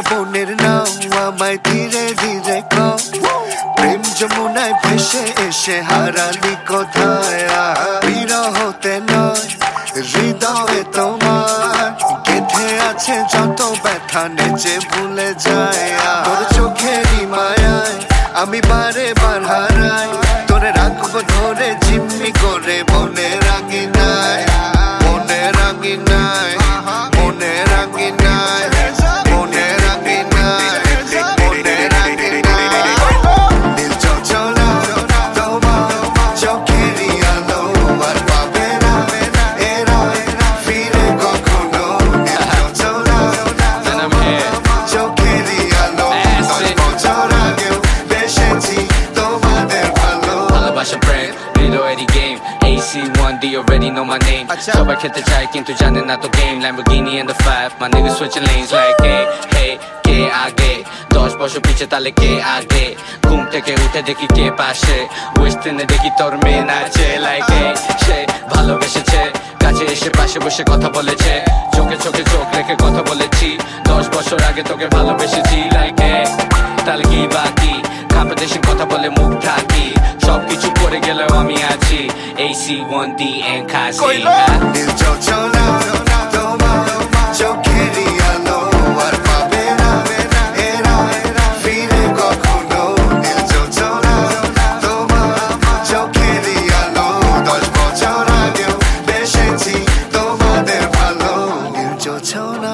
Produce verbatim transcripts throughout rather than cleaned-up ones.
পবনের নাও আমায় ধীরে ধীরে কও প্রেম যমুনায় ভেসে এসে হারালি কোথায় বিরহতে নয় হৃদয়ে তোমার গেঁথে আছে যত ব্যথা নেচে ভুলে যায় তোর চোখেরই মায়ায় আমি বারে বার হারাই তোরে রাখবো ধরে জিম্মি করে মনে রাখি নাই মনে রাখি নাই মনে রাখি নাই মনে রাখি নাই মনে রাখি নাই নীল চঞ্চলা তোমার চোখেরই আলো আর পাবে না এরা ফিরে কখনো নীল চঞ্চলা তোমার চোখেরই আলো দশ বছর আগেও বেসেছি তোমাদের ভালো ভালোবাসা প্রেম হৃদয়েরই game A C one D already know my name সবাই খেলতে চায় কিন্তু জানে না তো game Lamborghini and the five my niggas switching lanes like hey hey কে আগে দশ বছর পিছে তালে কে আগে ঘুম থেকে উঠে দেখি কে পাশে ওয়েস্টার্নে দেখি তোর মেয়ে নাচে like hey সে ভালোবেসেছে কাছে এসে পাশে বসে কথা বলেছে চোখে চোখে চোখ রেখে কথা বলেছি দশ বছর আগে তোকে ভালোবেসেছি like hey তাহলে কি বাকি কম্পিটিশন কথা বলে মুখ ঢাকি সবকিছু করে গেলেও আমি আছি A C one D and Kazi নীল চঞ্চলা তোমার চোখেরই আলো আর পাবে না এরা ফিরে কখনো নীল চঞ্চলা তোমার চোখেরই আলো দশ বছর আগেও বেসেছি তোমাদের ভালো নীল চঞ্চলা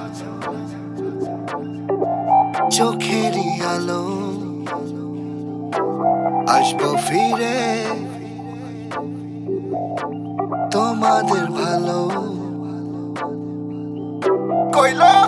চোখেরই আলো আসবো ফিরে তোমাদের ভালো কইলো।